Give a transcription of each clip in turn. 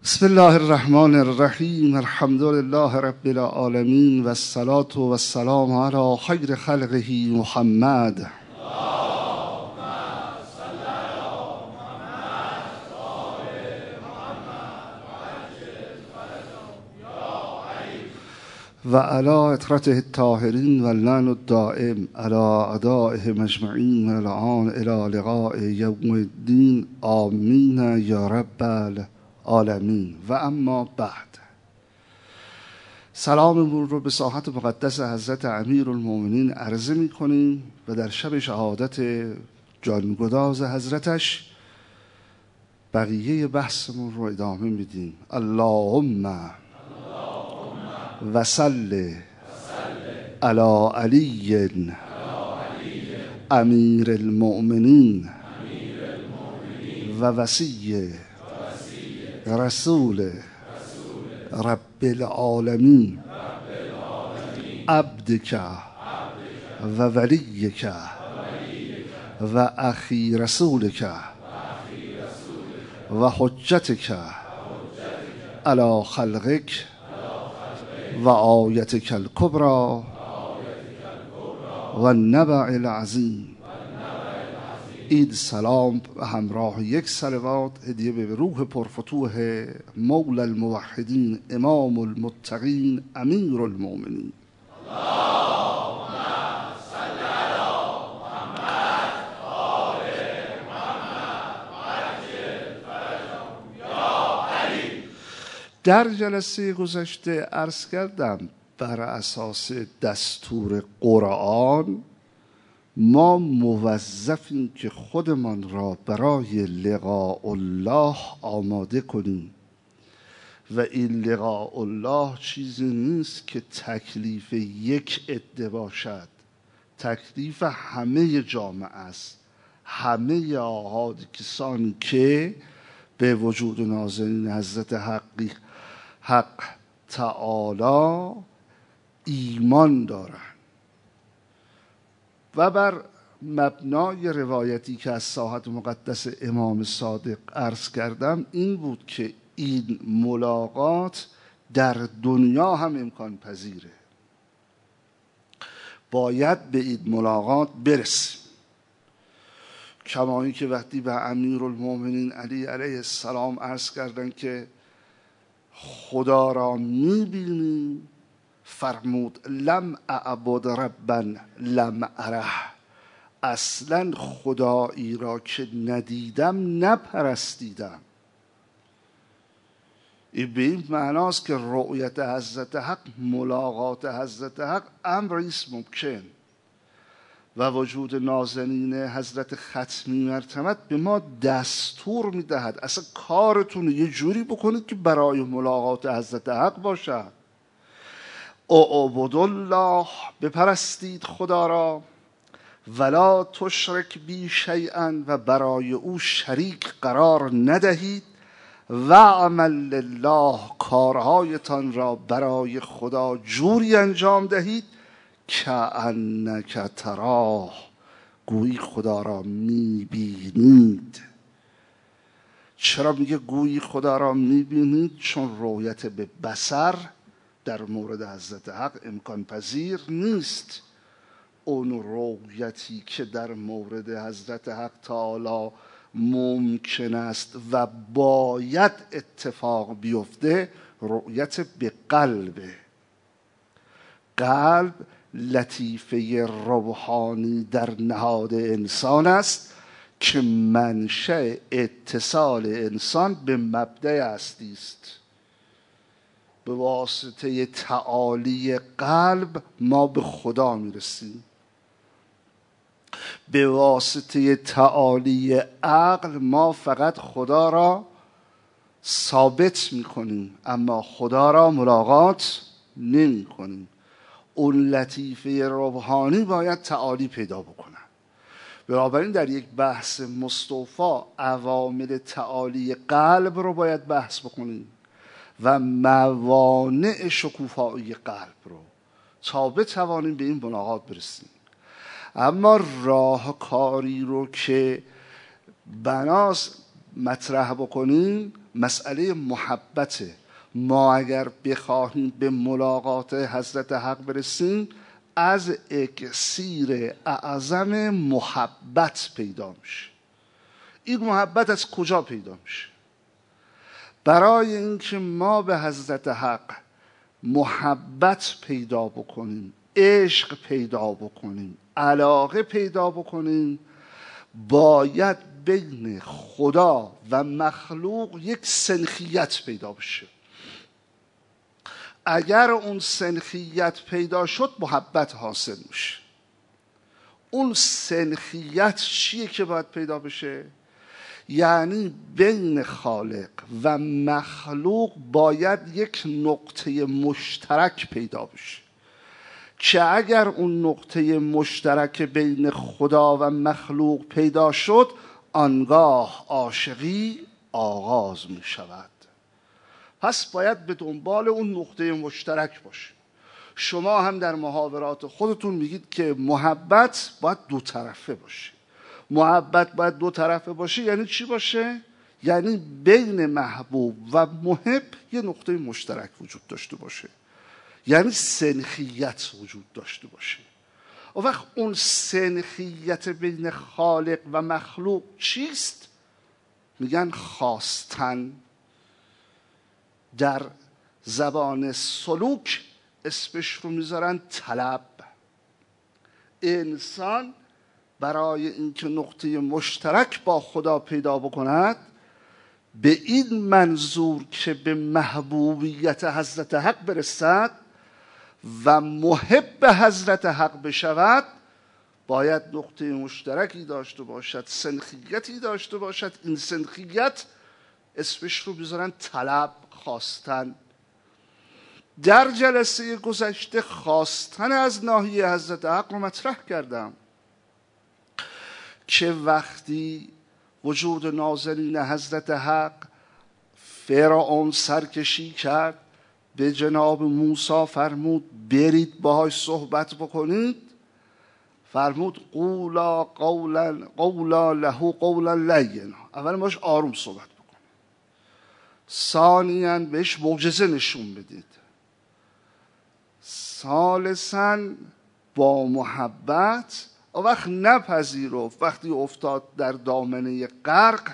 بسم الله الرحمن الرحیم. الحمد لله رب العالمین و الصلاة و السلام علی خیر خلقه محمد. و علی اطرته الطاهرین و اللعن الدائم علی اعدائهم اجمعین الان الی لقاء یوم الدین آمین یا رب العالمین. و اما بعد، سلاممون رو به ساحت مقدس حضرت امیرالمومنین عرضه می کنیم و در شب شهادت جانگداز حضرتش بقیه بحثمون رو ادامه میدیم. اللهم وصل علی علی امیر المؤمنین و وصی رسول رب العالمین عبدک و ولیک و اخی رسولک و حجتک علی خلقک و آیتک الکبری و نبع العظیم. عید سلام و همراه یک صلوات هدیه به روح پرفتوح مولا الموحدین امام المتقین امیر المؤمنین. در جلسه گذشته عرض کردم بر اساس دستور قرآن ما موظفیم که خودمان را برای لقاء الله آماده کنیم و این لقاء الله چیزی نیست که تکلیف یک عده باشد، تکلیف همه جامعه است، همه آحاد کسانی که به وجود نازنین حضرت حق تعالی ایمان دارند. و بر مبنای روایتی که از ساحت مقدس امام صادق عرض کردم این بود که این ملاقات در دنیا هم امکان پذیره، باید به این ملاقات برسیم. کمایی که وقتی به امیرالمومنین علی علیه السلام عرض کردن که خدا را میبینیم، فرمود لم اعبد ربا لم اره، اصلا خدایی را که ندیدم نپرستیدم. این به این معناست که رؤیت حضرت حق، ملاقات حضرت حق امریست ممکن و وجود نازنین حضرت ختمی مرتبت به ما دستور میدهد اصلا کارتون یه جوری بکنید که برای ملاقات حضرت حق باشد. اعبد الله، بپرستید خدا را، ولا تشرک بی شیئا، و برای او شریک قرار ندهید، و عمل لله، کارهایتان را برای خدا جوری انجام دهید که انک تراه، گویی خدا را میبینید. چرا میگه گویی خدا را میبینید؟ چون رؤیت به بصر در مورد حضرت حق امکان پذیر نیست. اون رؤیتی که در مورد حضرت حق تعالی ممکن است و باید اتفاق بیفته رؤیت به قلبه. قلب لطیفه روحانی در نهاد انسان است که منشأ اتصال انسان به مبدأ هستی است. به واسطه تعالی قلب ما به خدا میرسیم، به واسطه تعالی عقل ما فقط خدا را ثابت میکنیم اما خدا را ملاقات نمی کنیم. اون لطیفه روحانی باید تعالی پیدا بکنه. بنابراین در یک بحث مستوفی عوامل تعالی قلب رو باید بحث بکنیم و موانع شکوفایی قلب رو تا بتوانیم به این ملاقات برسیم. اما راهکاری رو که بناس مطرح بکنیم مسئله محبته. ما اگر بخواهیم به ملاقات حضرت حق برسیم از اکسیر اعظم محبت پیدا میشه. این محبت از کجا پیدا میشه؟ برای اینکه ما به حضرت حق محبت پیدا بکنیم، عشق پیدا بکنیم، علاقه پیدا بکنیم، باید بین خدا و مخلوق یک سنخیت پیدا بشه. اگر اون سنخیت پیدا شد محبت حاصل میشه. اون سنخیت چیه که باید پیدا بشه؟ یعنی بین خالق و مخلوق باید یک نقطه مشترک پیدا بشه که اگر اون نقطه مشترک بین خدا و مخلوق پیدا شد آنگاه عاشقی آغاز می شود. پس باید به دنبال اون نقطه مشترک باشه. شما هم در محاورات خودتون میگید که محبت باید دو طرفه باشه. محبت باید دو طرفه باشه یعنی چی باشه؟ یعنی بین محبوب و محب یه نقطه مشترک وجود داشته باشه، یعنی سنخیت وجود داشته باشه. و وقت اون سنخیت بین خالق و مخلوق چیست؟ میگن خواستن. در زبان سلوک اسمش رو میذارن طلب. انسان برای اینکه نقطه مشترک با خدا پیدا بکند به این منظور که به محبوبیت حضرت حق برسد و محب حضرت حق بشود باید نقطه مشترکی داشته باشد، سنخیتی داشته باشد. این سنخیت اسمش رو بذارن طلب، خواستن. در جلسه گذشته خواستن از ناحیه حضرت حق رو مطرح کردم که وقتی وجود نازنین حضرت حق فرعون سرکشی کرد به جناب موسی فرمود برید باهاش صحبت بکنید، فرمود قولا له قولا لینا. اول باش آروم صحبت بکن، ثانیاً بهش معجزه نشون بدید، ثالثاً با محبت. و وقت نپذیرفت، وقتی افتاد در دامنه غرق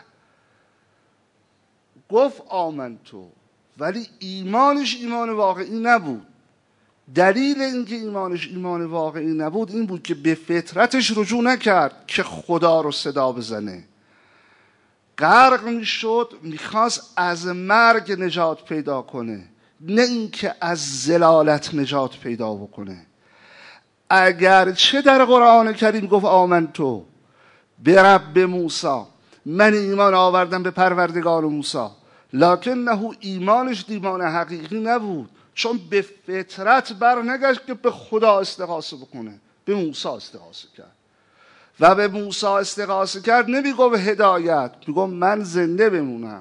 گفت آمنتو، ولی ایمانش ایمان واقعی نبود. دلیل اینکه ایمانش ایمان واقعی نبود این بود که به فطرتش رجوع نکرد که خدا رو صدا بزنه. غرق میشد، میخواست از مرگ نجات پیدا کنه، نه اینکه از ضلالت نجات پیدا بکنه. اگرچه در قرآن کریم گفت آمنتو به رب موسی، من ایمان آوردم به پروردگار موسی، لکنه ایمانش ایمان حقیقی نبود، چون به فطرت برنگشت که به خدا استغاثه بکنه، به موسی استغاثه کرد. و به موسی استغاثه کرد نمیگفت هدایت، میگفت من زنده بمونم،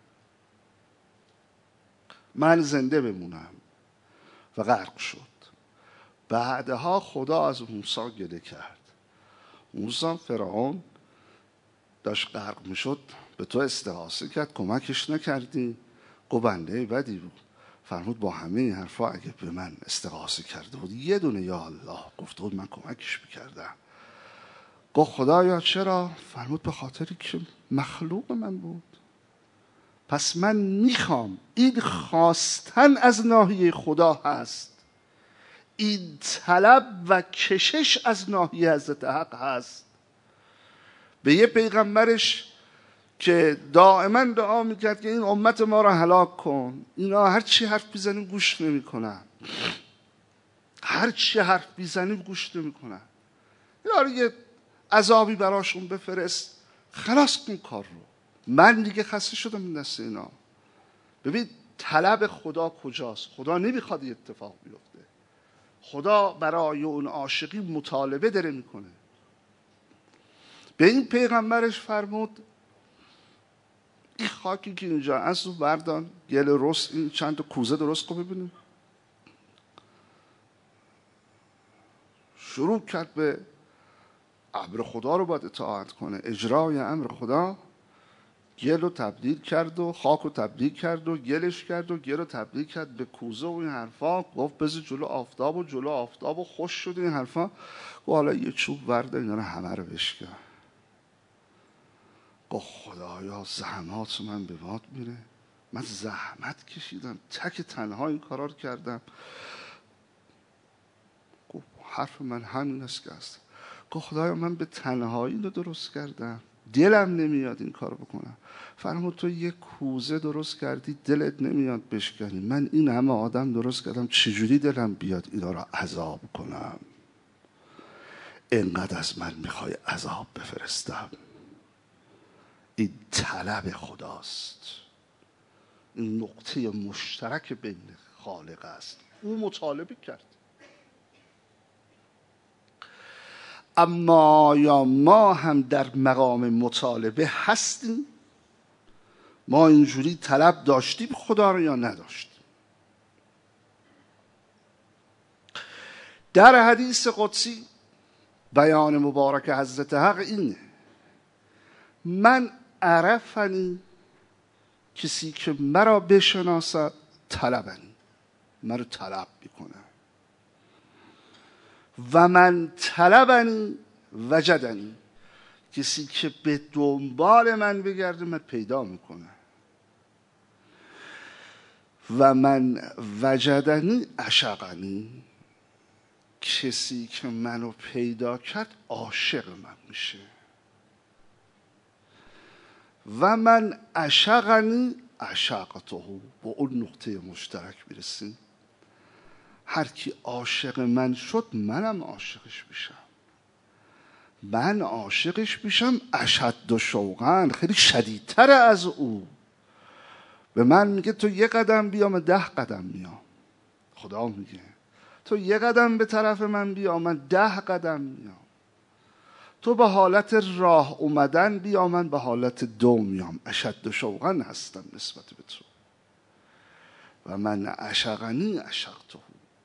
من زنده بمونم. و غرق شد. بعدها خدا از موسی گله کرد. موسی فرعون داشت غرق میشد به تو استغاثه کرد، کمکش نکردی. گفت بنده بدی بود. فرمود با همه این حرفا اگه به من استغاثه کرده بود یه دونه یا الله گفته بود من کمکش میکردم. گفت خدایا چرا؟ فرمود به خاطری که مخلوق من بود. پس من میخوام، این خواستن از ناحیه خدا هست، این طلب و کشش از ناحیه حضرت حق هست. به یه پیغمبرش که دائما دعا میکرد که این امت ما را هلاک کن، اینا هر چی حرف بیزنیم گوش نمیکنن، هر چی حرف بیزنیم گوش نمیکنن، یارو یه عذابی براشون بفرست خلاص کن کار رو. من دیگه خسته شدم این دست اینا. ببین طلب خدا کجاست؟ خدا نمیخواد این اتفاق بیفته. خدا برای اون عاشقی مطالبه داره میکنه. به این پیغمبرش فرمود این خاکی که اینجا از رو بردان، گل رست، این چند تا کوزه درست کن ببینیم. شروع کرد به امر خدا رو باید اطاعت کنه، اجرای امر خدا. گل رو تبدیل کرد و خاک رو تبدیل کرد و گلش کرد و گل رو تبدیل کرد به کوزه و این حرفا. گفت بذار جلو آفتاب و خوش شد این حرفا. و حالا یه چوب ورد اینا رو همه رو بشکن. گفت خدایا زحمات من به باد میره، من زحمت کشیدم، تک تنها این کارا رو کردم. گفت حرف من همین است که هست. گفت خدایا من به تنهایی رو درست کردم، دلم نمیاد این کار بکنم. فرمود تو یه کوزه درست کردی دلت نمیاد بشکنی، من این همه آدم درست کردم چجوری دلم بیاد اینا رو عذاب کنم؟ اینقدر از من میخوای عذاب بفرستم؟ این طلب خداست، این نقطه مشترک بین خالق است. او مطالبه کرد. اما یا ما هم در مقام مطالبه هستیم؟ ما اینجوری طلب داشتیم خدا رو یا نداشتیم؟ در حدیث قدسی بیان مبارک حضرت حق اینه: من عرفنی، کسی که مرا بشناسد، طلبنی، مرا طلب میکنه. و من طلبنی وجدنی، کسی که به دنبال من بگرده من پیدا میکنه. و من وجدنی عشقنی، کسی که منو پیدا کرد عاشق من میشه. و من عشقنی عشقته، با اون نقطه مشترک میرسیم. هر کی عاشق من شد منم عاشقش میشم. من عاشقش میشم اشد و شوقا، خیلی شدیدتر از او. به من میگه تو یه قدم بیا من 10 قدم میام. خدا میگه تو یه قدم به طرف من بیا من 10 قدم میام. تو به حالت راه اومدن بیا من به حالت دو میام. اشد و شوقا هستم نسبت به تو. و من عشقنی عشقته،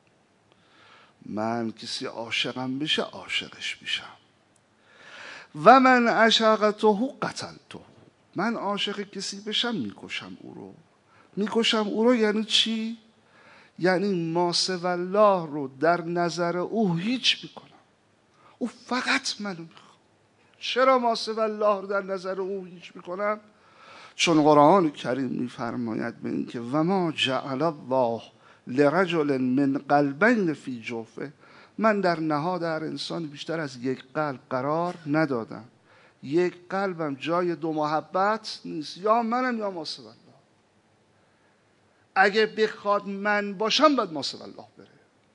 من کسی عاشقم بشه عاشقش میشم. و من عشقته قتلته، من عاشق کسی بشم میکشم او رو. میکشم او رو یعنی چی؟ یعنی ما سوی الله رو در نظر او هیچ میکنم. او فقط منو میخواد. چرا ما سوی الله رو در نظر او هیچ میکنم؟ چون قرآن کریم میفرماید به این که و ما جعل الله لرجل من قلبین فی جوفه، من در نهاد هر انسان بیشتر از یک قلب قرار ندادم. یک قلبم جای دو محبت نیست، یا منم یا ما سوی الله. اگه بخواد من باشم باید ما سوی الله بره.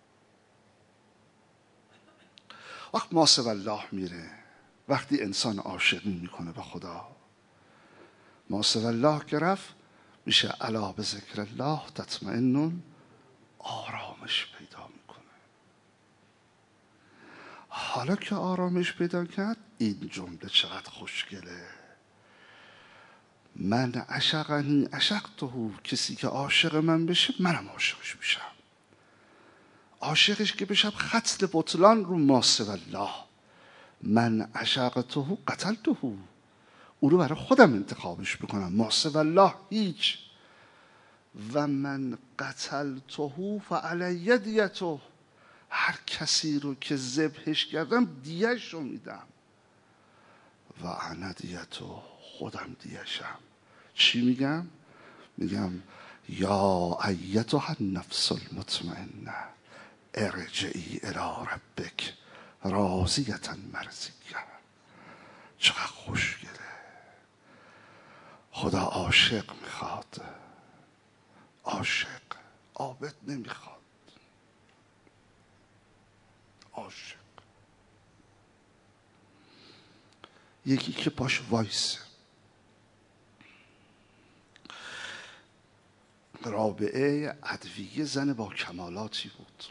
وقت ما سوی الله میره وقتی انسان عاشقی میکنه به خدا. ما سوی الله که رفت میشه الا به ذکر الله تطمئن، آرامش پیدا میکنه. حالا که آرامش پیدا کرد این جمله چقدر خوشگله: من عشقنی عشقته، کسی که عاشق من بشه منم عاشقش میشم. عاشقش که بشم خط بطلان رو ما سوی الله. من عشقته قتلته، او رو برای خودم انتخابش بکنم. ما سوی الله هیچ. و من قتلته فعلی دیته، هر کسی رو که ذبحش کردم دیهش رو میدم. و انا دیته، خودم دیهشم. چی میگم؟ میگم یا ایتها النفس المطمئنه ارجعی الی ربک راضیة مرضیه. چقدر خوشگله. خدا عاشق میخواد، عاشق، عابد نمیخواد. عاشق یکی که پاش وایسه. رابعه ادویه زن با کمالاتی بود.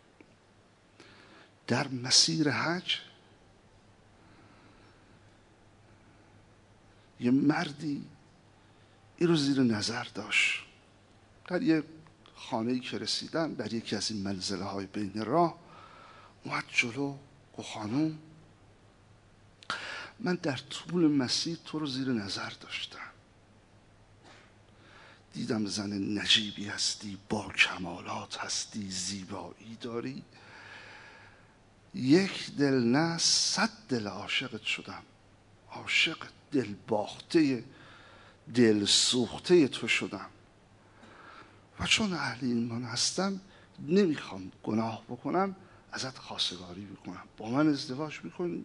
در مسیر حج یه مردی این رو زیر نظر داشت. در یه خانه‌ای که رسیدن در یکی از این منزله های بین راه اومد جلو. گفت خانم من در طول مسیر تو رو زیر نظر داشتم، دیدم زن نجیبی هستی، با کمالات هستی، زیبایی داری. یک دل نه 100 دل عاشقت شدم، عاشق دل باخته دل سوخته تو شدم. و چون اهل ایمان هستم نمیخوام گناه بکنم، ازت خواستگاری بکنم، با من ازدواج میکنی؟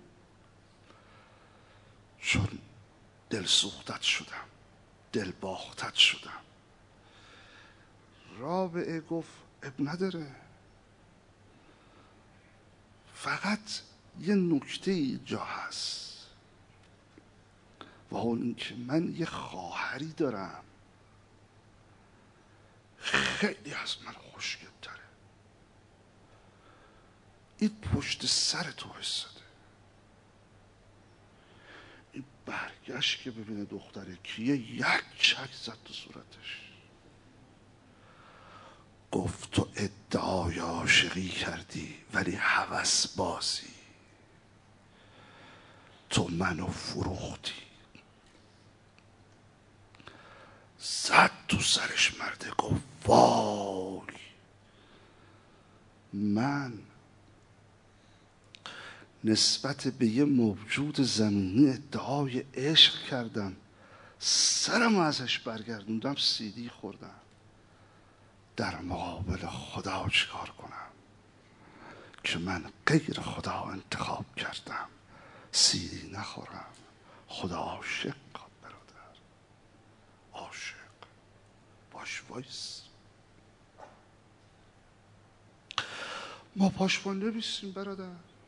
چون دل سوختت شدم، دل باختت شدم. رابعه گفت اب نداره، فقط یه نکته اینجا هست و اون این که من یه خواهری دارم خیلی از من خوشگل تره، این پشت سر تو ایستاده. این برگشت که ببینه دختره کیه، یک چک زد تو صورتش. گفت تو ادعای عاشقی کردی ولی هوس بازی، تو منو فروختی. زد تو سرش مرده، گفت وای، من نسبت به یه موجود زمینی ادعای عشق کردم، سرمو ازش برگردوندم، سیدی خوردم. در مقابل خدا چیکار کنم که من غیر خدا انتخاب کردم، سیدی نخورم. خدا عاشق برادر، عاشق باش وایس. ما پاشبان نبیستیم برادر.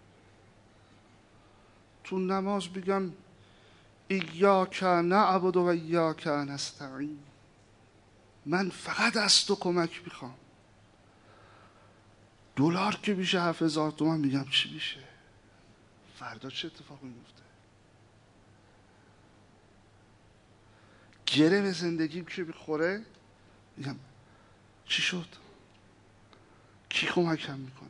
تو نماز بگم ایاک نعبد و ایاک نستعین، من فقط از تو کمک میخوام. دلار که میشه 7000 تومان، میگم چی میشه؟ فردا چه اتفاقی میفته؟ گره به زندگیم که میخوره، میگم چی شد؟ کی کمکم میکنه؟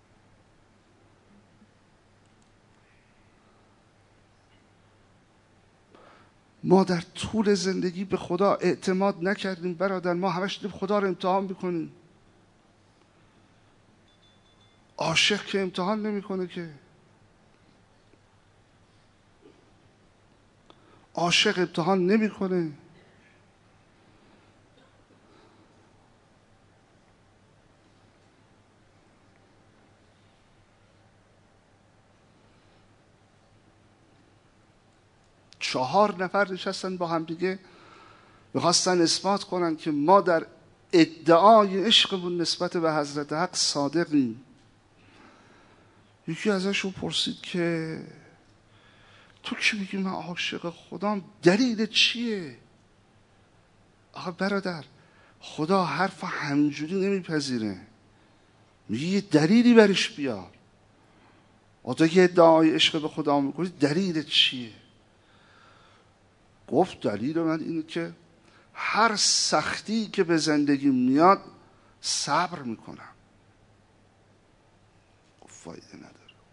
ما در طول زندگی به خدا اعتماد نکردیم برادر. ما همش داریم خدا رو امتحان میکنیم. عاشق که امتحان نمیکنه که. عاشق امتحان نمیکنه. چهار نفر نشستن با هم دیگه، میخواستن اثبات کنن که ما در ادعای عشقمون نسبت به حضرت حق صادقیم. یکی ازشون پرسید که تو که میگی من عاشق خدام، دلیل چیه؟ آخه برادر، خدا حرف همینجوری نمیپذیره، میگه یه دلیلی برش بیار. تو که ادعای عشق به خدا میکنی، دلیل چیه؟ گفت دلیل من اینه که هر سختی که به زندگی میاد صبر میکنم. گفت فایده نداره.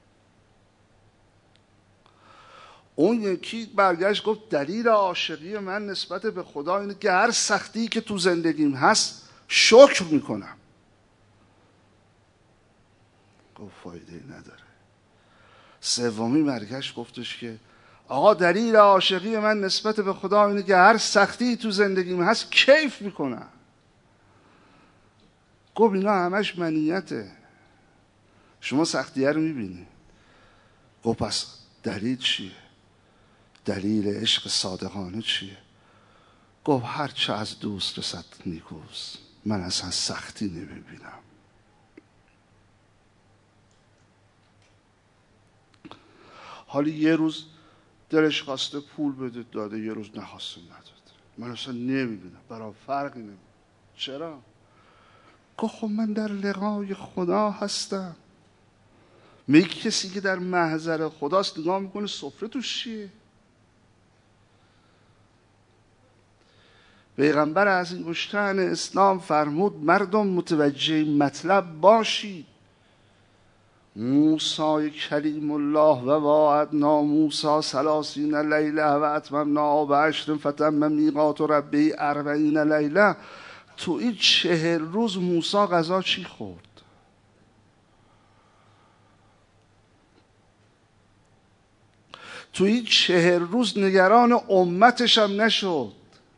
اون یکی برگشت گفت دلیل عاشقی من نسبت به خدا اینه که هر سختی که تو زندگیم هست شکر میکنم. گفت فایده نداره. سومی برگشت گفتش که آقا دلیل عاشقی من نسبت به خدا اینه که هر سختی تو زندگیم هست کیف میکنم. گفت اینا همش منیته، شما سختیه رو میبینی. گفت پس دلیل چیه؟ دلیل عشق صادقانه چیه؟ گفت هر چه از دوست رسد نیکوست، من اصلا سختی نمیبینم. حالی یه روز دلش خواسته پول بده داده، یه روز نخواسته نداده. من اصلا نمیبینم، برای فرقی نمیبینم. چرا؟ گفت خب من در لقای خدا هستم. میگه کسی که در محضر خداست نگاه میکنه سفره توش چیه. پیغمبر عظیم الشأن اسلام فرمود مردم متوجه مطلب باشید. موسی کلیم الله و واعدنا موسی 30 لیله و اتممنا بعشر فتم میقات ربی 40 لیله. تو این 40 روز موسی غذا چی خورد؟ تو این 40 روز نگران امتش هم نشد.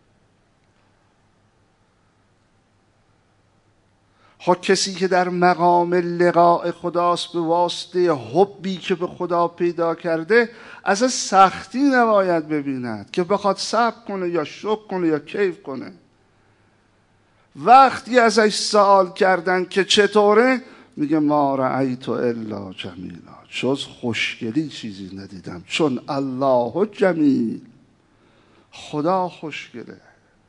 کسی که در مقام لقاء خداست به واسطه حبی که به خدا پیدا کرده از سختی نباید ببیند که بخواد صبر کنه یا شکر کنه یا کیف کنه. وقتی ازش سوال کردن که چطوره، میگه ما رأیت الا جمیلا، جز خوشگلی چیزی ندیدم، چون الله جمیل، خدا خوشگله.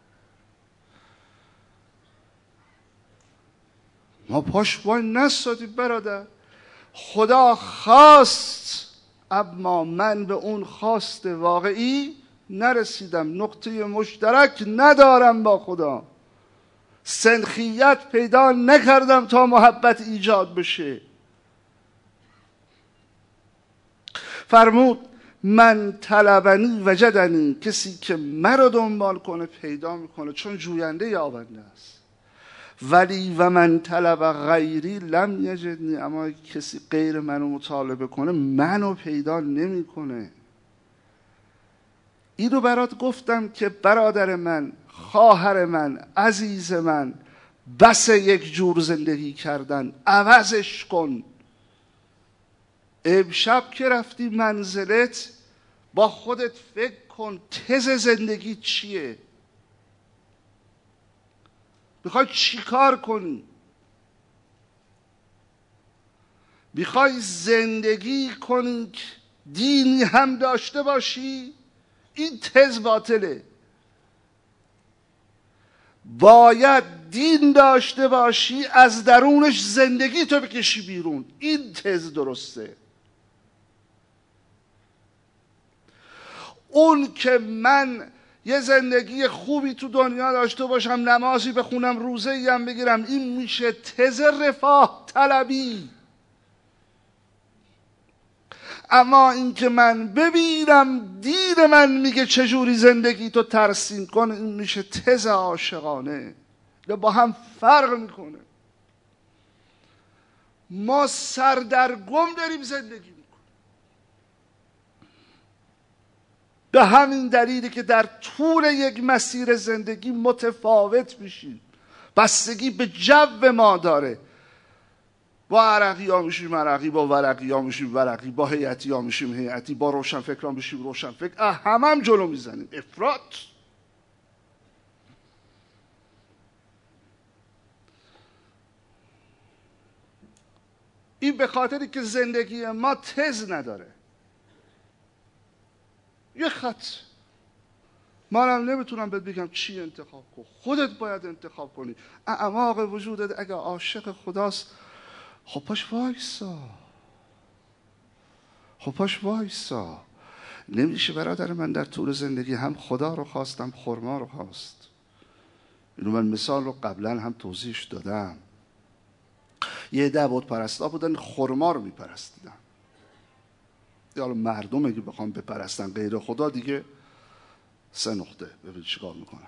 ما پاش وای نستادیم برادر. خدا خواست اما من به اون خواست واقعی نرسیدم، نقطه مشترک ندارم با خدا، سنخیت پیدا نکردم تا محبت ایجاد بشه. فرمود من طلبنی وجدنی، کسی که مرا دنبال کنه پیدا میکنه، چون جوینده یابنده است. ولی و من طلب غیری لم یجدنی، اما کسی غیر منو مطالبه کنه منو پیدا نمیکنه. این رو برات گفتم که برادر من، خواهر من، عزیز من، بس یک جور زندگی کردن، عوضش کن. امشب که رفتی منزلت با خودت فکر کن تز زندگی چیه؟ میخوای چی کار کنی؟ میخوای زندگی کنی که دینی هم داشته باشی؟ این تز باطله. باید دین داشته باشی، از درونش زندگی تو بکشی بیرون، این تز درسته. اون که من یه زندگی خوبی تو دنیا داشته باشم، نمازی بخونم، روزه‌ای هم بگیرم، این میشه تز رفاه طلبی. اما این که من ببینم دین من میگه چجوری زندگی تو ترسیم کن، این میشه تز عاشقانه. با هم فرق میکنه. ما سردرگم داریم زندگی میکنیم. به همین دلیلی که در طول یک مسیر زندگی متفاوت میشیم، بستگی به جو ما داره. با عرقی ها میشیم عرقی، با ورقی ها میشیم ورقی، با هیئتی ها میشیم هیئتی، با روشن فکران میشیم روشن فکر، هم جلو میزنیم. افراط. این به خاطری که زندگی ما تز نداره، یه خط. منم نمیتونم بهت بگم چی انتخاب کن، خودت باید انتخاب کنی. اعماق وجودت اگه عاشق خداست، خب پاش وایسا، خب پاش وایسا. نمیشه برادر من در طول زندگی هم خدا رو خواستم، خرما رو خواست. اینو من مثال رو قبلا هم توضیحش دادم. یه عده بت پرستا بودن، خرما رو میپرستیدن. حالا مردم اگه بخوام بپرستن غیر خدا دیگه 3 نقطه. ببین چیکار میکنن.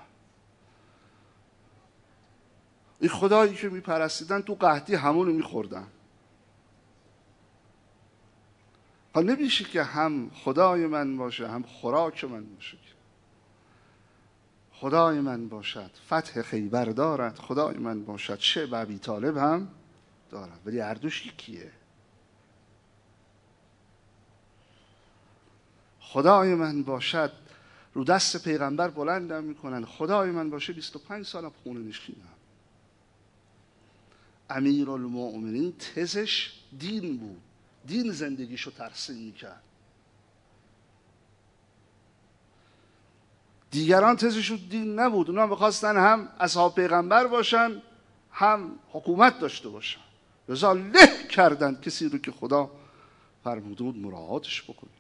این خدایی که میپرستیدن تو قحطی همونو میخوردن. نمیشه که هم خدای من باشه هم خوراک من باشه. خدای من باشد فتح خیبر دارد، خدای من باشد شعب ابی طالب هم دارد، ولی هر دوش یکیه. خدای من باشد رو دست پیغمبر بلندم میکنن، خدای من باشه 25 سالم خونه نشینم. امیرالمؤمنین تزش دین بود، دین زندگیشو ترسیم میکرد. دیگران تزشون دین نبود، اونا میخواستن هم اصحاب پیغمبر باشن هم حکومت داشته باشن، لذا له کردن کسی رو که خدا فرموده بود مراعاتش بکنید.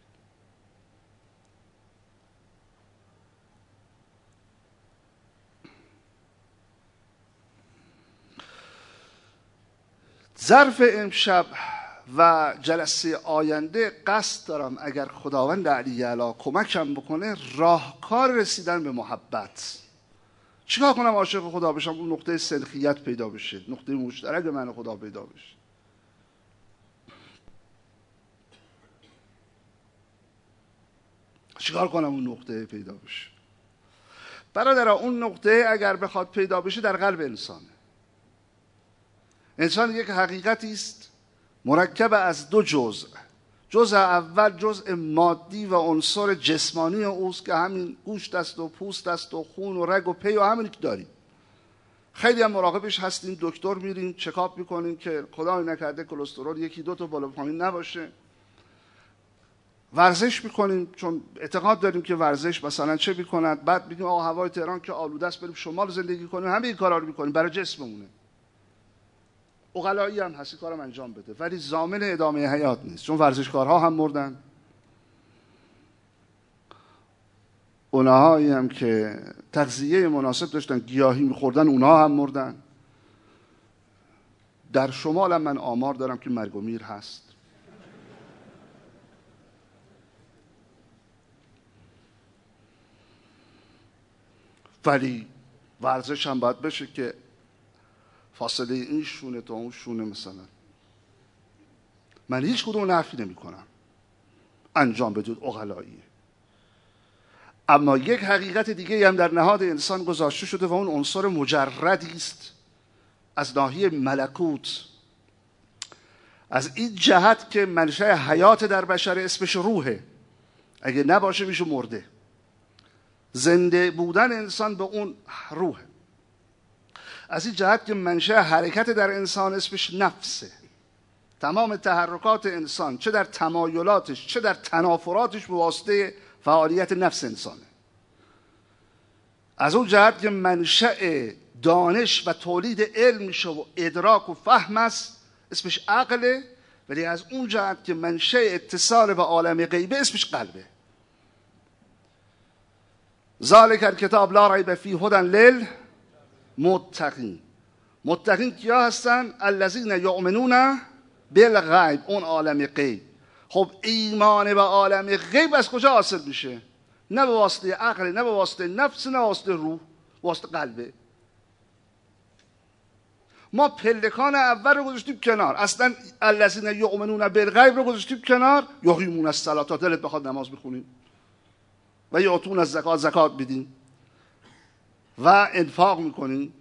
ظرف امشب و جلسه آینده قصد دارم اگر خداوند علی اعلی کمکم بکنه راهکار رسیدن به محبت. چیکار کنم عاشق خدا بشم؟ اون نقطه سلخیت پیدا بشه، نقطه مشترک من و خدا پیدا بشه. چیکار کنم اون نقطه پیدا بشه؟ برادرها اون نقطه اگر بخواد پیدا بشه در قلب انسانه. انسان یک حقیقتی است مرکب از دو جزء. جزء اول جزء مادی و عنصر جسمانی اوست که همین گوشت است و پوست است و خون و رگ و پی و همین که داریم. خیلی هم مراقبش هستیم، دکتر میریم چکاپ میکنیم که خدای نکرده کلسترول یکی دو تا بالا پایین نباشه. ورزش میکنیم چون اعتقاد داریم که ورزش مثلا چه میکند. بعد میگیم آقا هوای تهران که آلوده است بریم شمال زندگی کنیم. همه این کارا رو میکنیم برای جسممونه. عقلایی هم هستی کارم انجام بده، ولی ضامن ادامه حیات نیست، چون ورزشکارها هم مردن. اونهایی هم که تغذیه مناسب داشتن گیاهی میخوردن اونها هم مردن. در شمال هم من آمار دارم که مرگ و میر هست. ولی ورزش هم باید بشه که فاصله این شونه تا اون شونه مثلا. من هیچ کدوم نفی نمی کنم، انجام بدید عقلاییه. اما یک حقیقت دیگه هم در نهاد انسان گذاشته شده و اون عنصر مجردی است از ناحیه ملکوت، از این جهت که منشأ حیات در بشر اسمش روحه. اگه نباشه میشه مرده. زنده بودن انسان به اون روحه. از این جهت که منشأ حرکت در انسان اسمش نفسه. تمام تحرکات انسان چه در تمایلاتش چه در تنافراتش به واسطه فعالیت نفس انسانه. از اون جهت که منشأ دانش و تولید علم میشه و ادراک و فهم است اسمش عقله. ولی از اون جهت که منشأ اتصال به عالم غیبه اسمش قلبه. ذالک الکتاب لا ریب فیه هدی للمتقین. متقین کیا هستن؟ الذین یؤمنون بالغیب، اون عالم غیب. خب ایمان به عالم غیب از کجا حاصل میشه؟ نه به واسطه عقل، نه به واسطه نفس، نه به واسطه روح، واسطه قلبه. ما پلکان اول رو گذاشتیم کنار، اصلا الذین یؤمنون بالغیب رو گذاشتیم کنار. یقیمون الصلاة، دلت بخواد نماز بخونیم و یعطون الزکات، زکات بدیم و انفاق میکنیم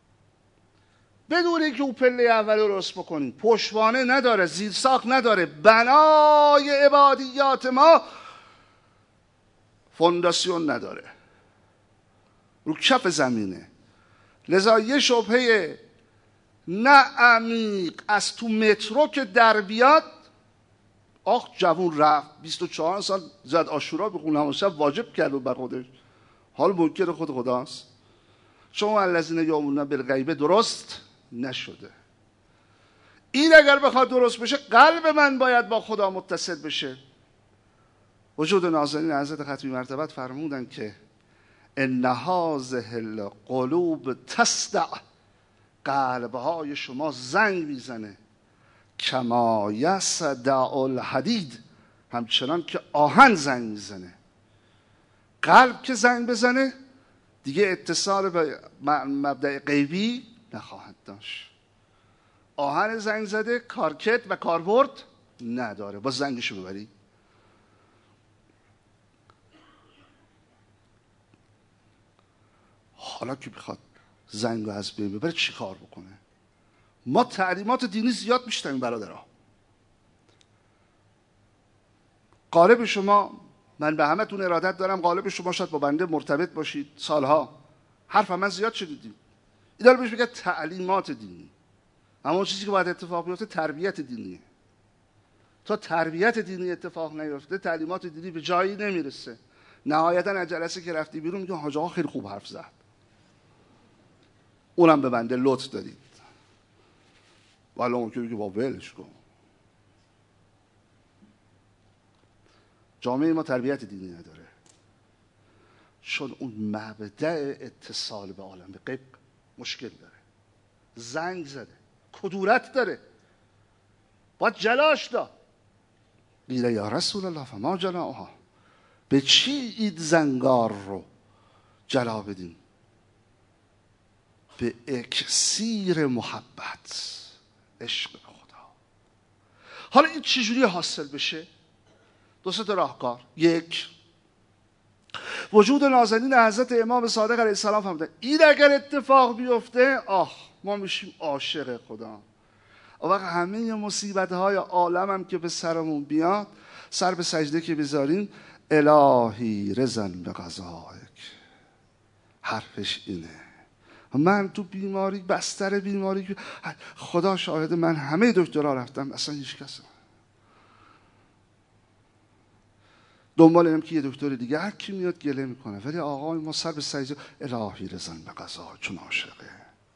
بدون اینکه اون پله اول رو رسم کنیم. پشتوانه نداره، زیرساخت نداره. بنای عبادیات ما فونداسیون نداره، رو کف زمینه. لذا یه شبهه نه عمیق از تو مترو که در بیاد، آخ جوون رفت 24 سال زد عاشورا بخونه، همون شب واجب کرد بر خودش، حال منکر خود خداست. چون الذین یؤمنون بالغیب درست نشده. این اگر بخواد درست بشه قلب من باید با خدا متصل بشه. وجود نازنین حضرت ختمی مرتبت فرمودن که ان هذه القلوب تصدع، قلبهای شما زنگ میزنه، کما یصدع الحدید، همچنان که آهن زنگ میزنه. قلب که زنگ بزنه دیگه اتصال به مبدأ غیبی نخواهد داشت. آهن زنگ زده کارکرد و کاربرد نداره، با زنگشو ببری. حالا که بخواد زنگ رو از بین ببره چی کار بکنه؟ ما تعلیمات دینی زیاد میشنویم برادرها. غالب شما، من به همه تون ارادت دارم، غالب شما شاید با بنده مرتبط باشید سالها، حرف من زیاد شنیدید. اینا رو بهش میگه تعلیمات دینی. اما اون چیزی که باید اتفاق بیفته تربیت دینیه. تا تربیت دینی اتفاق نیفته تعلیمات دینی به جایی نمیرسه. نهایتا از جلسه که رفتی بیرون میگه حاج آقا خیلی خوب حرف زد، اونم به بنده لطف دادید. والا ممکنه بگه با ولش کن. جامعه ما تربیت دینی نداره، چون اون مبدأ اتصال به عالم غیب مشکل داره، زنگ زده، کدورت داره. باید جلاش داد. قیل یا رسول الله فما جلاها، به چی اید زنگار رو جلا بدیم؟ به اکسیر محبت، عشق خدا. حالا این چجوری حاصل بشه؟ دو سه تا راهکار. یک، وجود نازنین حضرت امام صادق علیه السلام فهمیدن این اگر اتفاق بیفته ما میشیم عاشق خدا. اون وقت همه مصیبت های عالم هم که به سرمون بیاد، سر به سجده که بذاریم، الهی رضن به قضایک، حرفش اینه. من تو بیماری، بستر بیماری، خدا شاهد من همه دکترها رفتم، اصلا هیچ کس دنبال اینم که یه دکتر دیگه هر کی میاد گله میکنه، ولی آقای ما سر به سجده الهی رضن به قضا، چون عاشقه.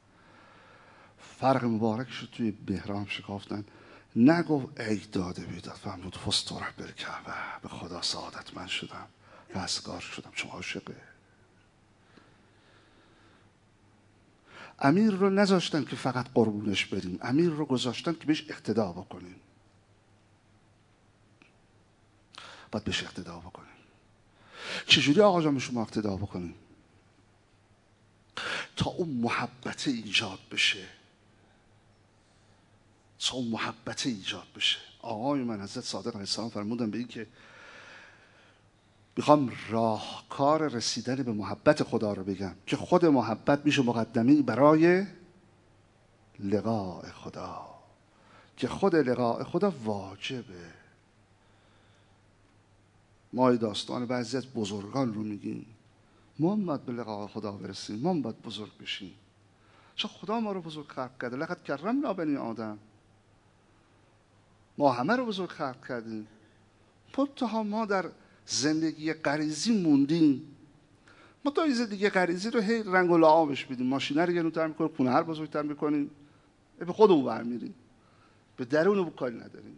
فرق مبارک شد توی بهرام شکافتن، نگفت ای داده بیداد فرمود فستوره بالکعبه، به خدا سعادت من شدم، رستگار شدم، چون عاشقه. امیر رو نذاشتن که فقط قربونش بریم، امیر رو گذاشتن که بهش اقتدا بکنیم. باید بهش اقتدا بکنیم. چجوری آقا جان به شما اقتدا بکنیم؟ تا اون محبت ایجاد بشه، تا اون محبت ایجاد بشه. آقای من حضرت صادق علیه السلام فرمودن به این که میخوام راهکار رسیدن به محبت خدا رو بگم که خود محبت میشه مقدمه برای لقاء خدا، که خود لقاء خدا واجبه. ما داستان بعضی از بزرگان رو میگیم، ما باید به لقاء خدا برسیم، ما باید بزرگ بشیم، چون خدا ما رو بزرگ خلق کرده. لقد کرمنا بنی آدم، ما همه رو بزرگ خلق کردیم. منتها ما در زندگی غریزی موندیم. ما تا این زندگی غریزی رو هی رنگ و لعابش بدیم، ماشینه رو گرونتر میکنیم، خونه هر بزرگتر میکنیم، به خودمون برمیریم، به درون کاری نداریم.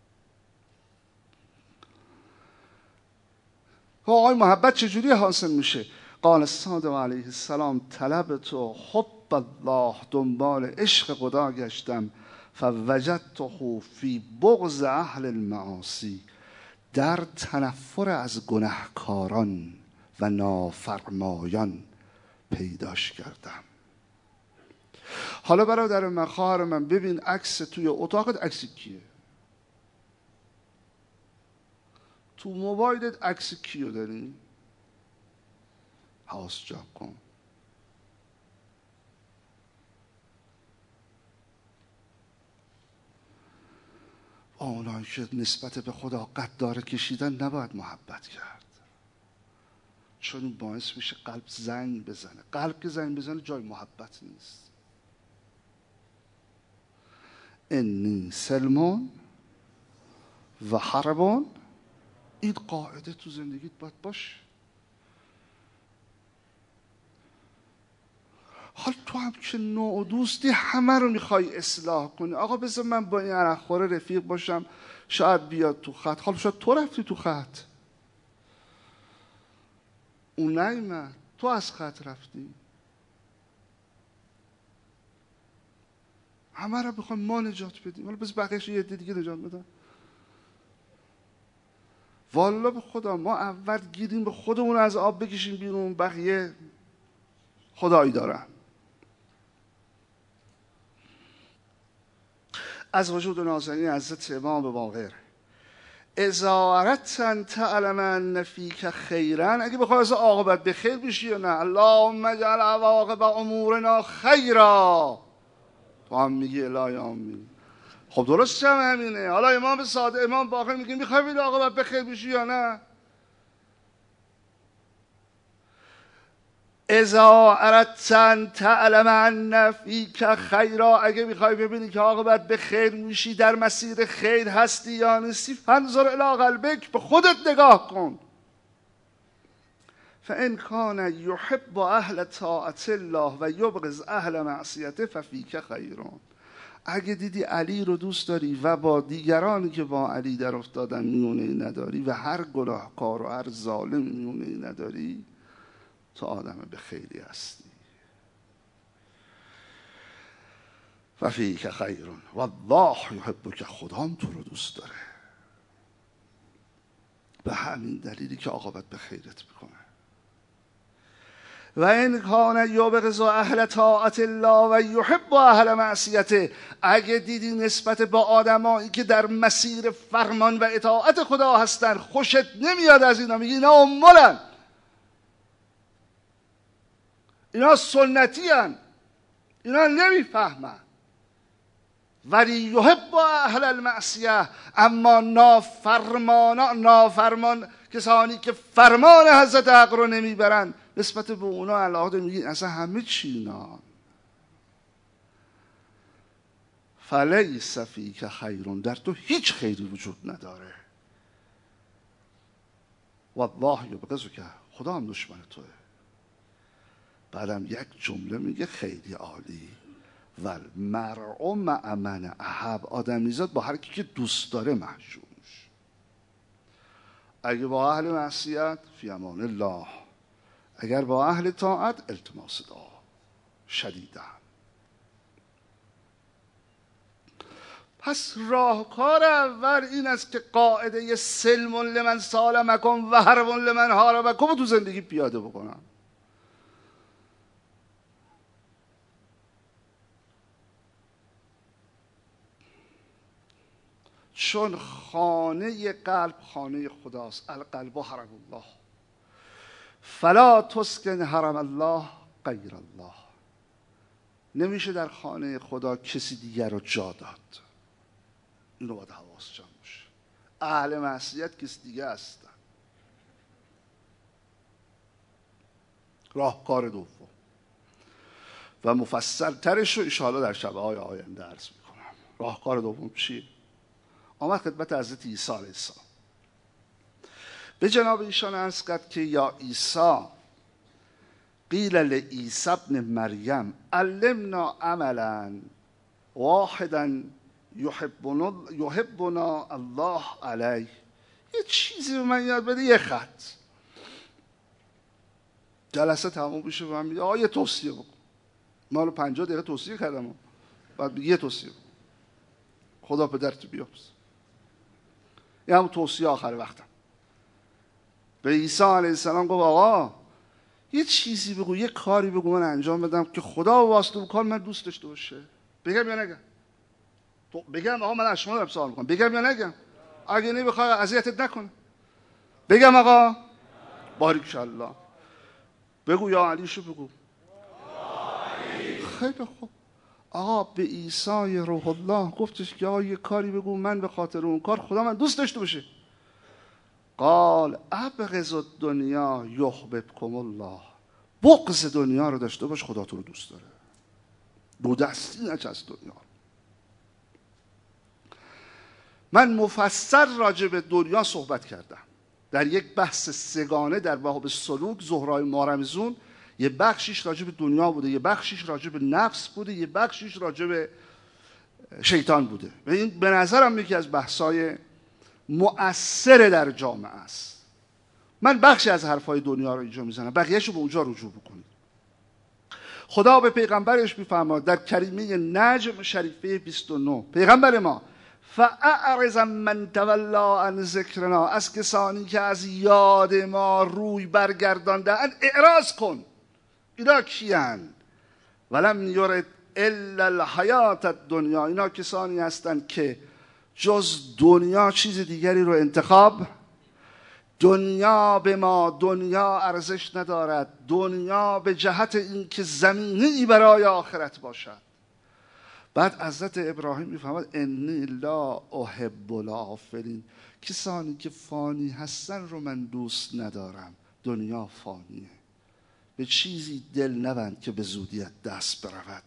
آقای محبت چجوری حاصل میشه؟ قال صادق علیه السلام طلب تو حب الله، دنبال عشق خدا گشتم، فوجدته فی بغض اهل المعاصی، در تنفر از گناهکاران و نافرمایان پیداش کردم. حالا برادر من، خواهر من، ببین عکس توی اتاقت عکس کیه؟ تو موبایلت عکس کیو داری؟ حواس جمع کن. اونایی که نسبت به خدا قدار کشیدن نباید محبت کرد، چون این باعث میشه قلب زنگ بزنه. قلب که زنگ بزنه جای محبت نیست. انی سلمون و حربون، این قاعده تو زندگیت باید باشه. حال تو هم که نوع دوستی همه رو میخوای اصلاح کنی. آقا بذار من با این عرقخوره رفیق باشم، شاید بیاد تو خط. حالا شاید تو رفتی تو خط، اون نیومد، تو از خط رفتی. همه رو بخوایم ما نجات بدیم، حالا بذار بقیه‌اش یه عده دیگه نجات بدن. والا به خدا ما اول گیریم به خودمون از آب بکشیم بیرون، بقیه خدایی دارن. از وجود نازنین حضرت امام باقر: اذا اردت ان تعلم ان فیک خیرا، اگه بخوای از عاقبت به خیر بشی یا نه، اللهم اجعل عواقب امورنا خیرا. تو هم میگی الهی آمین. خب درست هم همینه. حالا امام صادق، امام باقر میگه میخوای به عاقبت به خیر بشی یا نه؟ اذا اردت ان تعلم ان فیک خیرا، اگه میخوای ببینی که عاقبت به خیر میشی، در مسیر خیر هستی یا نیستی، فانظر الی قلبک، به خودت نگاه کن. فان کان یحب اهل طاعت الله و یبغض اهل معصیته ففیک خیرون. اگه دیدی علی رو دوست داری و با دیگرانی که با علی در افتادن میونه‌ای نداری و هر گناهکار و هر ظالم میونه‌ای نداری، تو آدم به خیری هستی. و فیک خیرون والله یحبک، خدا هم تو رو دوست داره. به همین دلیلی که عاقبت به خیرت میکنه. و این کان یبغض اهل طاعت الله و یحب اهل معصیته، اگه دیدی نسبت با آدمایی که در مسیر فرمان و اطاعت خدا هستن خوشت نمیاد از اینا، میگی اینا امولن، اینا سنتی هن، اینا نمیفهمن. ولی یحب اهل المعصیه، اما نافرمان کسانی که فرمان حضرت حق رو نمیبرن، نسبت به اونا علاقه میگی اصلا همه چی اینا. فلیس فیک خیرون، در تو هیچ خیری وجود نداره. والله یبغضک، خدا هم دشمن توه. بعدم یک جمله میگه خیلی عالی، والمرء مع من احب، آدمیزاد با هر کی که دوست داره محشور. اگه با اهل معصیت فی امان الله، اگر با اهل طاعت التماس دعا شدیداً. پس راهکار اول این است که قاعده سلم لمن سالمکم و حرب لمن حاربکم تو زندگی پیاده بکنم. چون خانه قلب خانه خداست. القلب حرم الله فلا تسکن حرم الله غیر الله. نمیشه در خانه خدا کسی دیگر رو جا داد. اینو باید حواس جمع باشه. اهل معصیت کسی دیگه هستن. راهکار دوم و مفصل ترش رو انشاءالله در شبهای آینده عرض میکنم. راهکار دوم چیه؟ آمد خدمت حضرت عیسی علیه السلام، به جناب ایشان عرض کرد که یا عیسی، قیل لعیسی ابن مریم علمنا عملا واحدا یحبنا الله علیه. یه چیزی به من یاد بده، یه خط. جلسه تموم بشه و من میگه یه توصیه بکن. ما رو 50 دقیقه توصیه کردم، بعد یه توصیه بکن، خدا پدرتو بیامرز. یه همون توصیه آخر وقتم. به عیسی علیه السلام گفت آقا یه چیزی بگو، یه کاری بگو من انجام بدم که خدا واسطه کار من دوست داشته باشه. بگم یا نگم؟ بگم آقا من از شما دارم سوال میکنم، بگم یا نگم؟ اگه نمیخوای اذیتت نکنه بگم آقا؟ باریکالله. بگو یا علیشو بگو. خیلی خوب. آقا به عیسی روح الله گفتش که آقا یه کاری بگو من به خاطر اون کار خدا من دوست داشته باشه. قال ابغض الدنیا یحببکم الله. بغض دنیا رو داشته باش، خدا تو رو دوست داره. دو دستی نچست دنیا. من مفصل راجع به دنیا صحبت کردم در یک بحث سگانه در باب سلوک زهرای مارمزون. یه بخشیش راجع به دنیا بوده، یه بخشیش راجع به نفس بوده، یه بخشیش راجع به شیطان بوده. و این به نظرم یکی از بحثای مؤثر در جامعه است. من بخشی از حرفای دنیا رو اینجا میزنم، بقیه‌شو به اونجا رجوع بکنید. خدا به پیغمبرش میفرماد در کریمه نجم شریفه 29، پیغمبر ما فاعرض من تولی عن ذکرنا، از کسانی که از یاد ما روی برگرداندند اعراض کن. اینا کیان؟ ولم یرد الا الحیات الدنیا، اینا کسانی هستند که جز دنیا چیز دیگری رو انتخاب. دنیا به ما دنیا ارزش ندارد، دنیا به جهت این که زمینه‌ای برای آخرت باشد. بعد حضرت ابراهیم میفهمد انی لا احب الافلین، کسانی که فانی هستن رو من دوست ندارم. دنیا فانیه، به چیزی دل نبند که به زودی دست برود.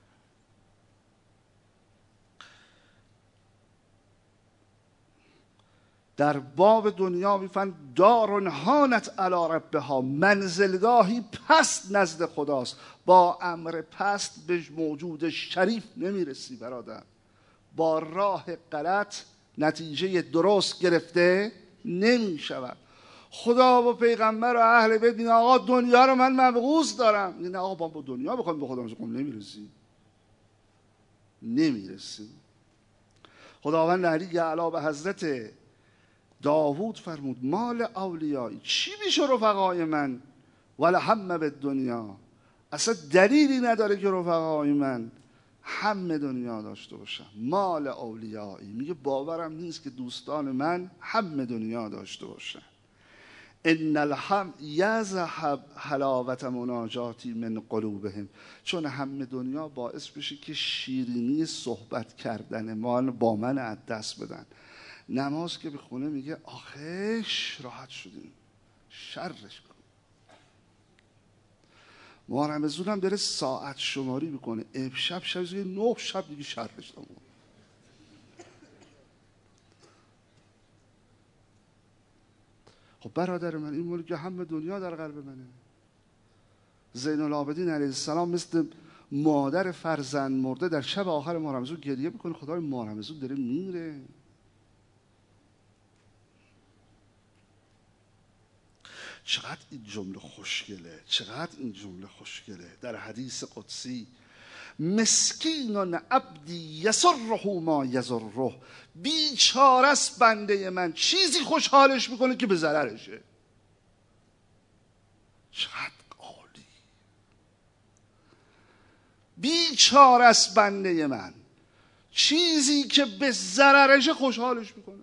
در باب دنیا میفهمن دار هانت علی ربها، منزلگاهی پست نزد خداست. با امر پست به موجود شریف نمیرسی برادر. با راه غلط نتیجه درست گرفته نمیشود. خدا و پیغمبر و اهل بیت میگن آقا دنیا رو من مبغوض دارم. میگن آقا با دنیا بخوام به خدا نمیرسی. نمیرسیم. خداوند علی اعلی به حضرت داوود فرمود مال اولیایی چی میشه رفقای من ولا هم به دنیا، اصلا دلیلی نداره که رفقای من هم دنیا داشته باشن. مال اولیایی میگه باورم نیست که دوستان من هم دنیا داشته باشن. ان الهم یذهب حلاوت مناجاتی من قلوبهم، چون هم دنیا باعث بشه که شیرینی صحبت کردن ما با من از دست بدن. نماز که بخونه میگه آخش راحت شدیم، شرش کن. محرم هم داره ساعت شماری میکنه، امشب شب 9 شب دیگه شرش دارم. خب برادر من، این ملک همه دنیا در قلب منه. زین العابدین علیه السلام مثل مادر فرزند مرده در شب آخر ماه رمضان گریه میکنه خدای ماه رمضان داره میره. چقدر این جمله خوشگله، چقدر این جمله خوشگله. در حدیث قدسی مسکین عبدی یسره ما یضره، بیچاره است بنده من چیزی خوشحالش میکنه که به ضررشه. چقدر عالی. بیچاره است بنده من چیزی که به ضررشه خوشحالش میکنه.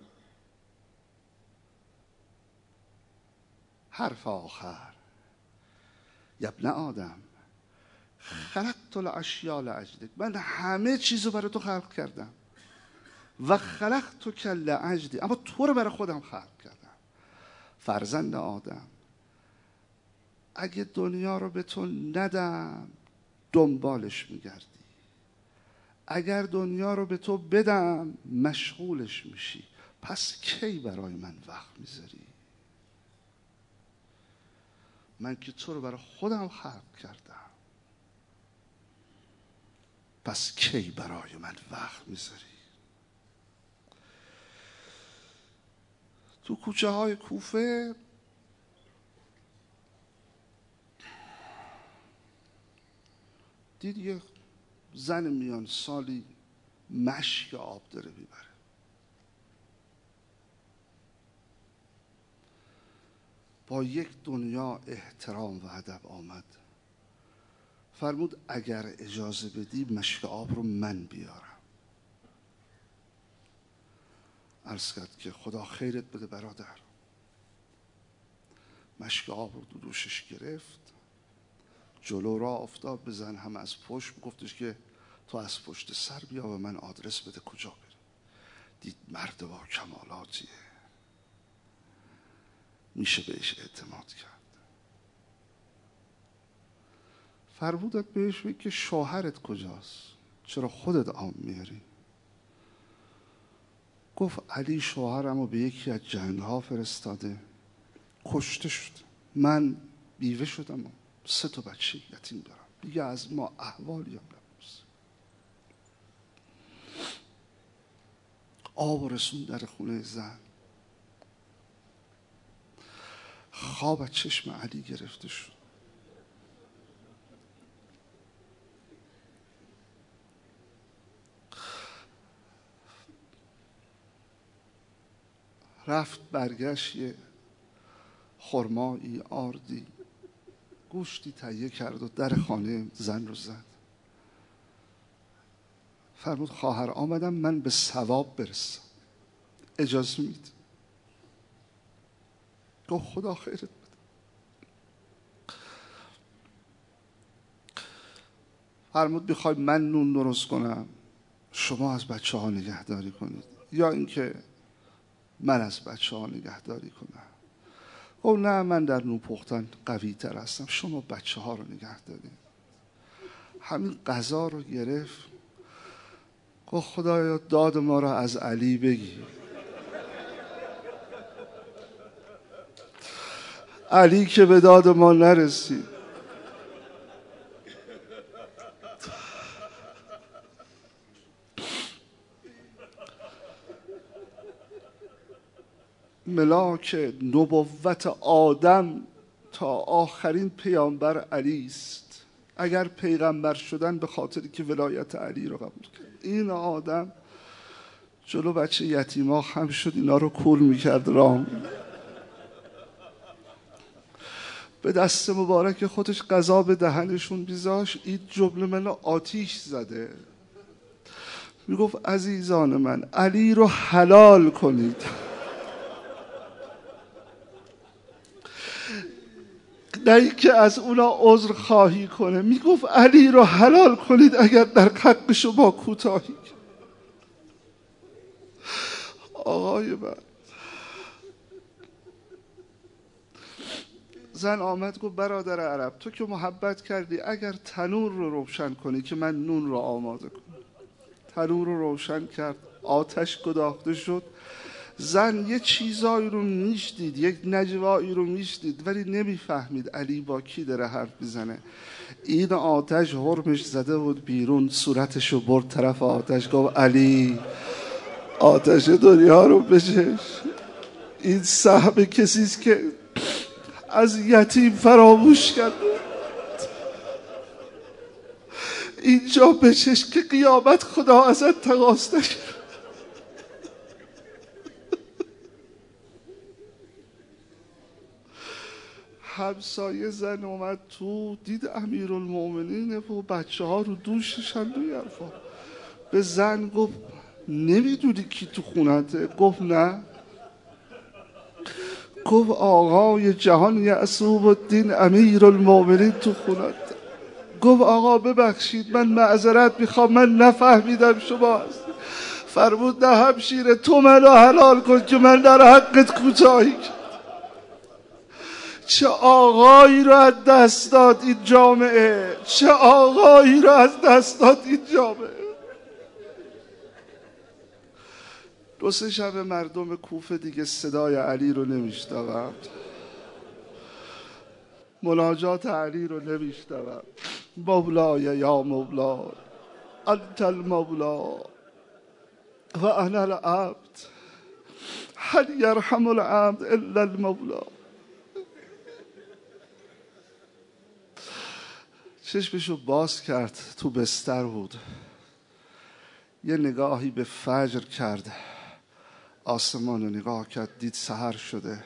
حرف آخر یا ابن آدم خلقت الاشیاء لاجلک، من همه چیزو برای تو خلق کردم. و خلقتک لاجلی، اما تو رو برای خودم خلق کردم. فرزند آدم اگه دنیا رو به تو ندم دنبالش میگردی، اگر دنیا رو به تو بدم مشغولش میشی، پس کی برای من وقت میذاری؟ من که تو رو برای خودم خلق کردم، پس کی برای من وقت میذاری؟ تو کوچه های کوفه دید یه زن میان سالی مشک آب داره میبره. با یک دنیا احترام و ادب آمد، فرمود اگر اجازه بدی مشک آب رو من بیارم. عرض کرد که خدا خیرت بده برادر. مشک آب رو دو دوشش گرفت، جلو را افتاد به زن هم از پشت گفتش که تو از پشت سر بیا و من آدرس بده کجا بریم. دید مرد با کمالاتیه، میشه بهش اعتماد کرد. فرمودت بهش بگی که شوهرت کجاست، چرا خودت آب میاری؟ گفت علی شوهرم رو به یکی از جنگ ها فرستاده، کشته شد، من بیوه شدم و 3 بچه یتیم دارم، دیگه از ما احوالی هم نپرس. آب رسون در خونه زن. خواب از چشم علی گرفته شد. رفت برگشت، یه خرمایی آردی گوشتی تهیه کرد و در خانه زن رو زد. فرمود خواهر آمدم من به ثواب برسم، اجازه میدی؟ گفت خدا خیرت بده. فرمود بخوای من نون درست کنم شما از بچه ها نگهداری کنید یا اینکه من از بچه ها نگهداری کنم؟ گفت نه من در نون پختن قوی تر هستم، شما بچه ها رو نگه دارید. همین غذا رو گرفت، گفت خدایا داد ما رو از علی بگیر. علی که به داد ما نرسید. ملاک نبوت آدم تا آخرین پیامبر علی است. اگر پیغمبر شدن به خاطر که ولایت علی رو قبول کرد. این آدم جلو بچه یتیما خم شد، اینا رو کول میکرد رام. به دست مبارک خودش غذا به دهنشون بیزاش. این جمله منو آتیش زده. میگفت عزیزان من، علی رو حلال کنید. نه ای که از اونا عذر خواهی کنه. میگفت علی رو حلال کنید اگر در حق شما کوتاهی. آقای من، زن آمد گفت برادر عرب، تو که محبت کردی اگر تنور رو روشن کنی که من نون رو آماده کنم. تنور رو روشن کرد، آتش گداخته شد. زن یه چیزایی رو میشدید، یک نجوایی رو میشدید، ولی نمیفهمید علی با کی داره حرف میزنه. این آتش حرمش زده بود بیرون، صورتش رو برد طرف آتش، گفت علی آتش دنیا رو بچش. این سهم کسیست که از یتیم فراموش کرده. اینجا بچش که قیامت خدا ازت تقاضا نکنه. همسایه زن اومد تو، دید امیرالمومنینه و بچه ها رو دوششن روی حرفا. به زن گفت نمیدونی کی تو خونته؟ گفت نه. گفت آقای جهان یعصوب الدین امیرالمومنین تو خونته. گفت آقا ببخشید من معذرت میخوام، من نفهمیدم شما هست. فرمود نه همشیره، تو منو حلال کن که من در حقت کوتاهی کردم. چه آقایی رو از دست داد این جامعه، چه آقایی رو از دست داد این جامعه. دو سه شب مردم کوفه دیگه صدای علی رو نمیشنوند، مناجات علی رو نمیشنوند. مولای یا مولا انت المولا و انا العبد هل یرحم العبد الا المولا. چشمشو باز کرد، تو بستر بود. یه نگاهی به فجر کرد، آسمان رو نگاه کرد، دید سحر شده.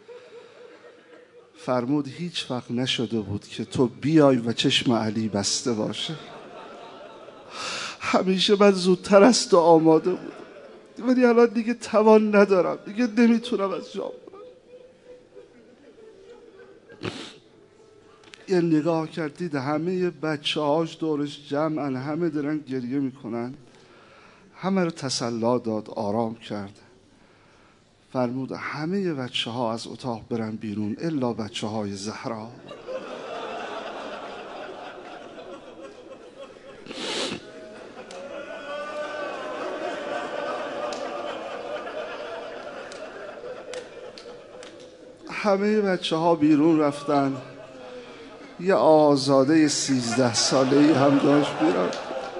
فرمود هیچ وقت نشده بود که تو بیای و چشم علی بسته باشه. همیشه من زودتر از تو آماده بود، ولی الان دیگه توان ندارم، دیگه نمیتونم از جام. یه نگاه کرد، دید همه بچه هاش دورش جمعن، همه دارن گریه میکنن. همه رو تسلی داد، آرام کرد. فرمود همه بچه ها از اتاق برن بیرون الا بچه های زهرا. همه بچه ها بیرون رفتن. یه آزاده 13 ساله‌ای هم داشت بیرون.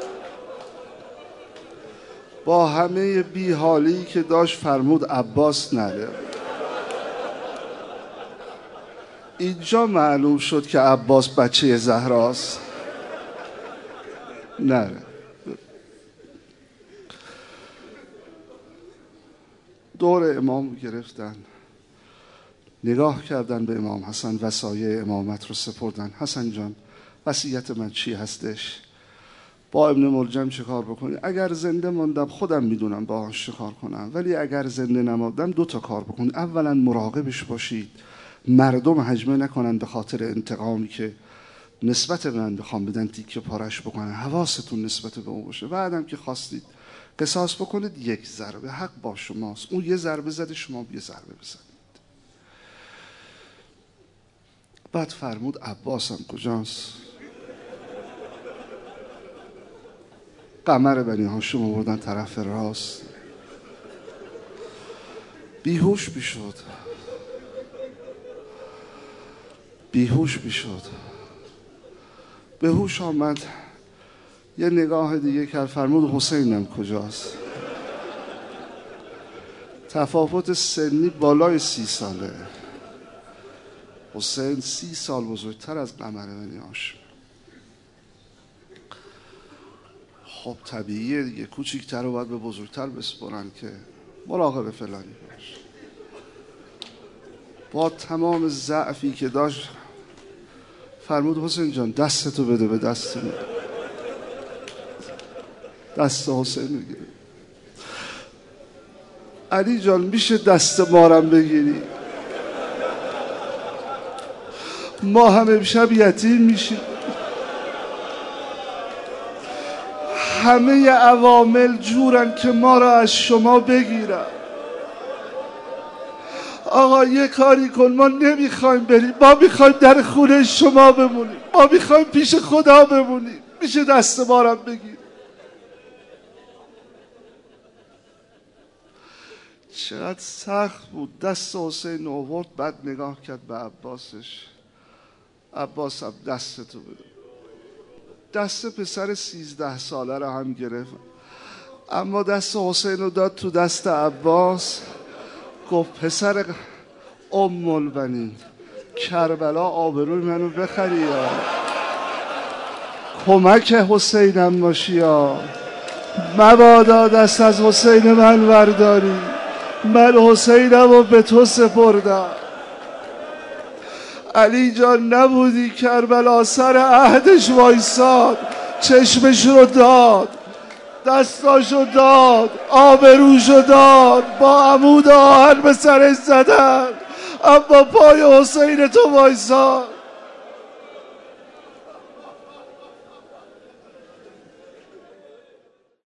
با همه بیحالی که داشت فرمود عباس نره. اینجا معلوم شد که عباس بچه زهراست. نره. دور امام گرفتن، نگاه کردن به امام حسن، وصایای امامت رو سپردن. حسن جان وصیت من چی هستش؟ با ابن ملجم چه کار بکنی؟ اگر زنده ماندم خودم میدونم باهاش چه کار کنم، ولی اگر زنده نماندم 2 تا کار بکنید. اولا مراقبش باشید مردم هجمه نکنن به خاطر انتقامی که نسبت به من بخوام بدن تیکه پارش بکنن. حواستون نسبت به اون باشه. بعدم که خواستید قصاص بکنید 1 ضربه، حق با شماست. اون 1 ضربه زده، شما 1 ضربه بزنید. بعد فرمود عباسم کجاست؟ قمر بنی هاشم آوردن طرف راست. بیهوش میشد، بیهوش میشد. به هوش آمد، یه نگاه دیگه کرد، فرمود حسینم کجاست؟ تفاوت سنی بالای 30 ساله. حسین 30 سال بزرگتر از قمر بنی هاشم. خب طبیعیه دیگه، کوچیک‌تر رو باید به بزرگتر بسپرن که مراقب فلانی باش. با تمام ضعفی که داشت فرمود حسین جان دستتو بده به دست من. دست حسین میگیره. علی جان میشه دست مارم بگیری؟ ما هم امشب یتیم میشیم. همه عوامل جورن که ما را از شما بگیرن. آقا یه کاری کن، ما نمیخوایم بریم، ما میخوایم در خونه شما بمونیم، ما میخوایم پیش خدا بمونیم، میشه دست مارم بگیر؟ چقدر سخت بود. دست حسین آورد، بعد نگاه کرد به عباسش. عباس هم دستتو بده. دست پسر 13 ساله رو هم گرفت، اما دست حسین رو داد تو دست عباس. گفت پسر ام البنین، کربلا آبروی منو بخری یا کمک حسینم باشی یا مبادا دست از حسین من برداری، من حسینم رو به تو سپردم. علی جان نبودی کربلا سر عهدش وایساد، چشمش رو داد، دستاشو داد، آبروشو داد، با عمود آهن به سرش زدن، اما پای حسین تو وایساد.